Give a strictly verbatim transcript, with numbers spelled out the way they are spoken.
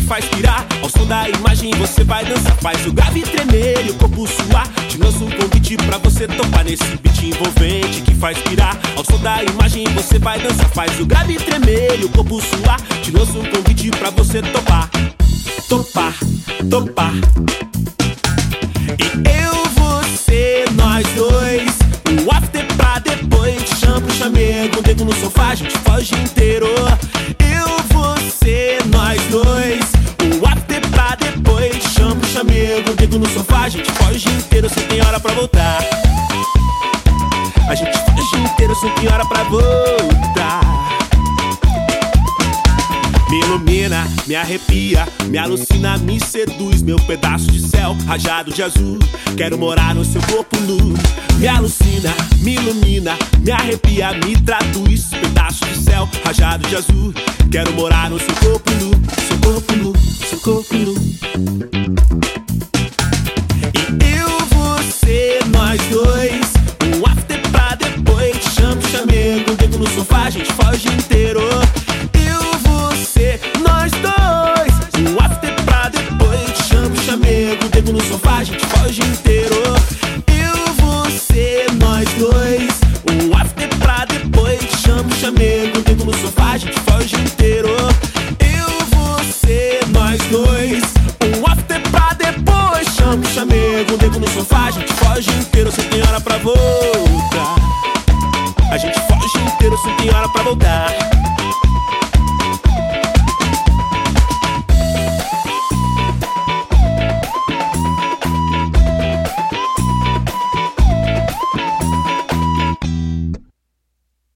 faz pirar. Ao som da imagem você vai dançar, faz o grave tremer e o corpo suar. Te lanço um convite pra você topar nesse beat envolvente que faz pirar. Ao som da imagem você vai dançar, faz o grave tremer e o corpo suar. Te lanço um convite pra você topar, topar, topar. E eu, você, nós dois, o after pra depois. Te chamo pro chamego, um dedo no sofá, a gente foge inteiro. Eu, você, nós dois, o after pra depois. Te chamo pro chamego, um dedo no sofá, a gente foge inteiro, sem tem hora pra voltar. A gente foge inteiro, sem tem hora pra voltar. Me ilumina, me arrepia, me alucina, me seduz. Meu pedaço de céu rajado de azul, quero morar no seu corpo nu. Me alucina, me ilumina, me arrepia, me traduz. Pedaço de céu rajado de azul, quero morar no seu corpo nu. Seu corpo nu, seu corpo nu. E eu, você, nós dois, um after pra depois. Te chamo, chamego, um dedo no sofá, a gente foge inteiro.